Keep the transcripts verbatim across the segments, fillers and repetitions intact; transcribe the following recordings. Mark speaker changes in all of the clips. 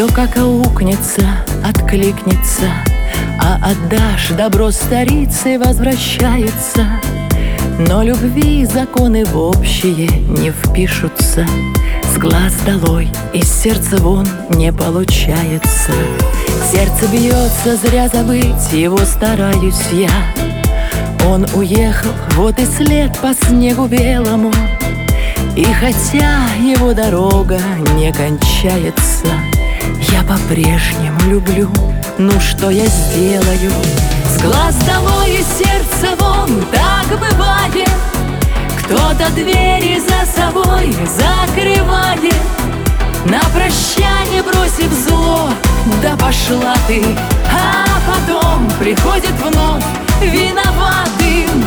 Speaker 1: Все как аукнется, откликнется, а отдашь добро старицей возвращается. Но любви законы в общие не впишутся. С глаз долой, из сердца вон не получается. Сердце бьется, зря забыть его стараюсь я. Он уехал, вот и след по снегу белому. И хотя его дорога не кончается, я по-прежнему люблю, ну что я сделаю? С глаз долой и сердца вон, так бывает. Кто-то двери за собой закрывает, на прощание бросив зло, да пошла ты. А потом приходит вновь виноватым.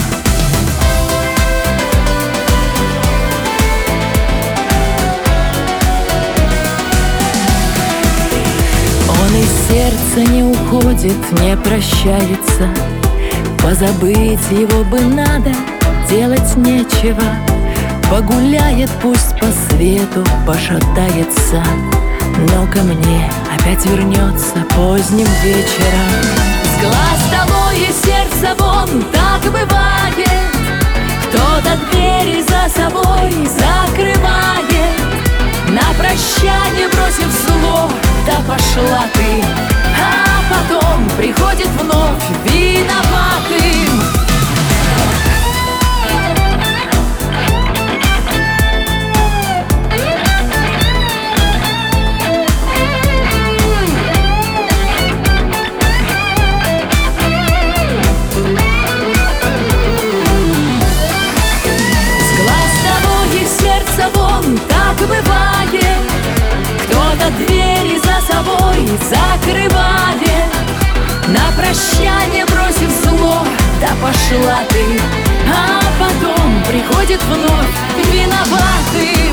Speaker 1: Он из сердца не уходит, не прощается. Позабыть его бы надо, делать нечего. Погуляет, пусть по свету пошатается, но ко мне опять вернется поздним вечером. С глаз долой и сердца вон, так бывает. Кто-то двери за собой закрывает, на прощание бросив зло, да пошла ты. А потом приходит вновь виноватым. Так бывает, кто-то двери за собой закрывает, на прощание бросив зло, да пошла ты. А потом приходит вновь виноватый.